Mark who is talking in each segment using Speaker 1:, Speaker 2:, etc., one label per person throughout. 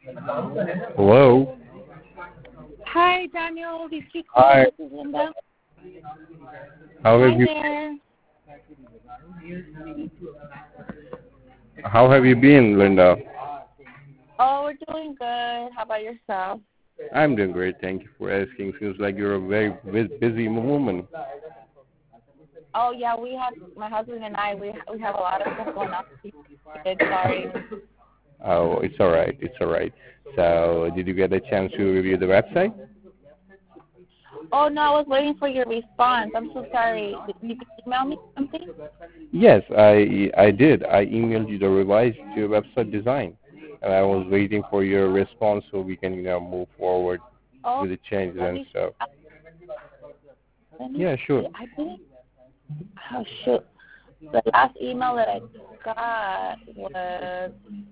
Speaker 1: Hello.
Speaker 2: Hi, Daniel. This is
Speaker 1: Hi.
Speaker 2: Linda.
Speaker 1: How have
Speaker 2: Hi
Speaker 1: you
Speaker 2: there.
Speaker 1: How have you been, Linda?
Speaker 2: Oh, we're doing good. How about yourself?
Speaker 1: I'm doing great. Thank you for asking. Seems like you're a very busy woman.
Speaker 2: Oh, yeah, we have, my husband and I, we have a lot of stuff going on. Sorry.
Speaker 1: Oh, it's all right. It's all right. So, did you get a chance to review the website?
Speaker 2: Oh, no, I was waiting for your response. I'm so sorry. You can email me something?
Speaker 1: Yes, I did. I emailed you the revised your website design, and I was waiting for your response so we can move forward
Speaker 2: Oh,
Speaker 1: with the changes
Speaker 2: let
Speaker 1: and
Speaker 2: me,
Speaker 1: stuff.
Speaker 2: let me
Speaker 1: Yeah,
Speaker 2: see.
Speaker 1: sure.
Speaker 2: I think, oh, shoot. The last email that I got was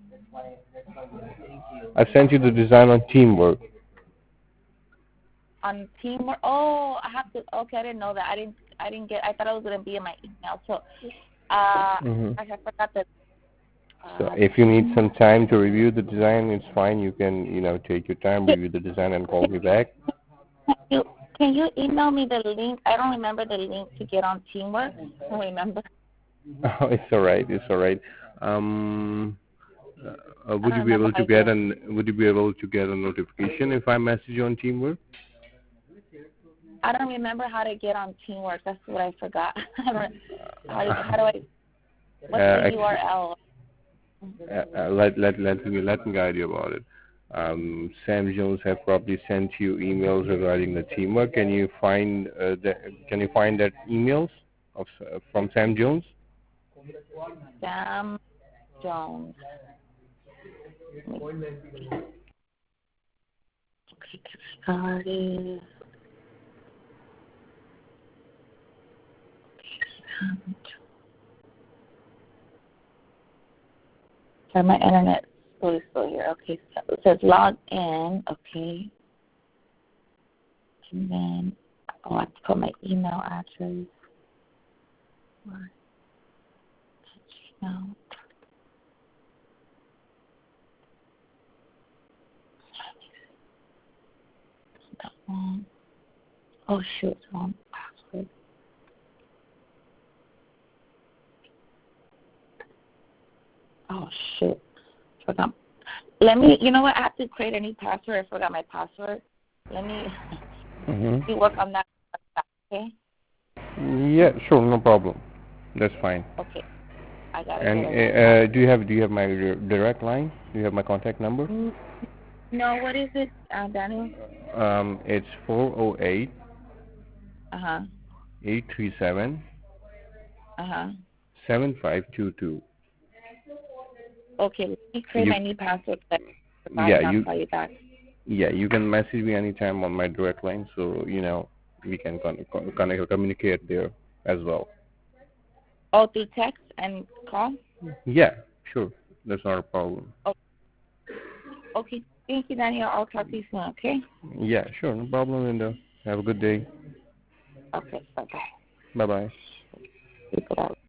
Speaker 1: I sent you the design on Teamwork.
Speaker 2: on Teamwork. Oh, I have to, okay, I didn't know that. I thought it was going to be in my email. So,
Speaker 1: hmm
Speaker 2: I forgot that.
Speaker 1: So if you need some time to review the design, it's fine. You can, take your time, review the design, and call me back.
Speaker 2: You, can you email me the link? I don't remember the link to get on Teamwork. I don't remember.
Speaker 1: Oh, it's all right. It's all right. Um,
Speaker 2: I don't remember how to get on.
Speaker 1: would you be able to get a notification if I message you on Teamwork?
Speaker 2: I don't remember how to get on Teamwork. That's what I forgot. How do I? What's the URL?
Speaker 1: Let me guide you about it. Sam Jones have probably sent you emails regarding the Teamwork. Can you find that emails from Sam Jones?
Speaker 2: Sam Jones. Started. Sorry, my internet is still here. Okay, so it says log in. Okay, and then I have to put my email address. No. Oh shoot, wrong password. Oh shoot, forgot. Let me. You know what? I have to create a new password. I forgot my password. Let me work on that. Okay.
Speaker 1: Yeah, sure, no problem. That's fine.
Speaker 2: Okay, I gotta
Speaker 1: And
Speaker 2: get a new password.
Speaker 1: do you have my direct line? Do you have my contact number?
Speaker 2: No, what is it, Daniel?
Speaker 1: It's 408
Speaker 2: Uh huh.
Speaker 1: 837
Speaker 2: Uh huh.
Speaker 1: 7522.
Speaker 2: Okay, let me create
Speaker 1: You
Speaker 2: my new password. Forgot,
Speaker 1: yeah
Speaker 2: and I'll
Speaker 1: you
Speaker 2: call you back.
Speaker 1: yeah you can message me anytime on my direct line, so we can communicate there as well.
Speaker 2: Oh, through text and call.
Speaker 1: Yeah, sure, that's not a problem.
Speaker 2: Oh, okay. Thank you, Daniel. I'll talk to you soon. Okay.
Speaker 1: Yeah, sure, no problem, Linda. Have a good day.
Speaker 2: Okay. Bye bye.
Speaker 1: Bye bye.
Speaker 2: Keep it out.